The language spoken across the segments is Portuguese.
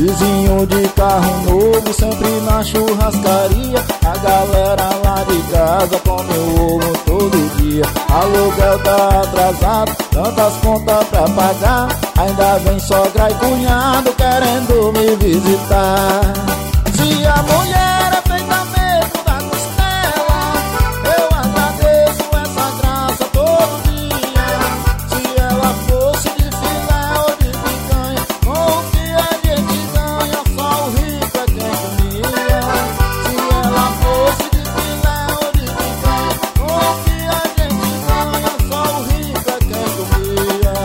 Vizinho de carro novo, sempre na churrascaria. A galera lá de casa come o ovo todo dia. Aluguel tá atrasado, tantas contas pra pagar. Ainda vem sogra e cunhado querendo me visitar. Se a mulher é feita mesmo da costela, eu agradeço essa graça todo dia. Se ela fosse de filé ou de picanha, com o que a gente ganha, só o rico é quem comia. Se ela fosse de filé ou de picanha, com o que a gente ganha, só o rico é quem comia.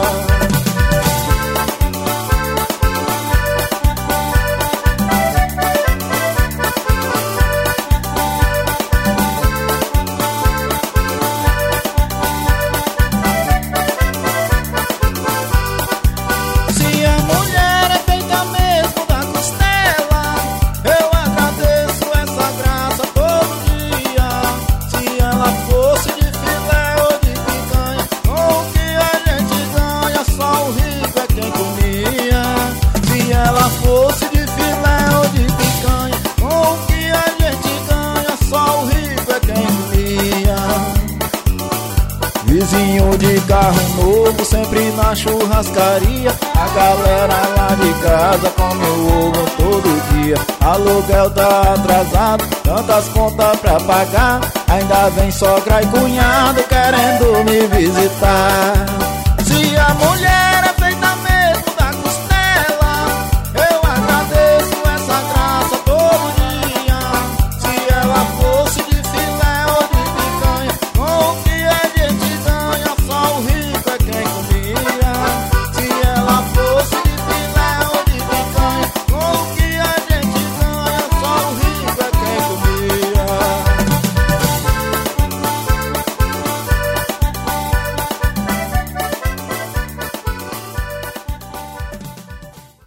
Se a mulher é feita mesmo da costela, eu agradeço essa graça todo dia. Se ela fosse de filé ou de picanha, com o que a gente ganha, só o rico é quem comia. Se ela fosse de filé ou de picanha, com o que a gente ganha, só o rico é quem comia. Vizinho de carro novo, sempre na churrascaria. A galera lá de casa come o ovo todo dia. Aluguel tá atrasado, tantas contas pra pagar. Ainda vem sogra e cunhado querendo me visitar. Se a mulher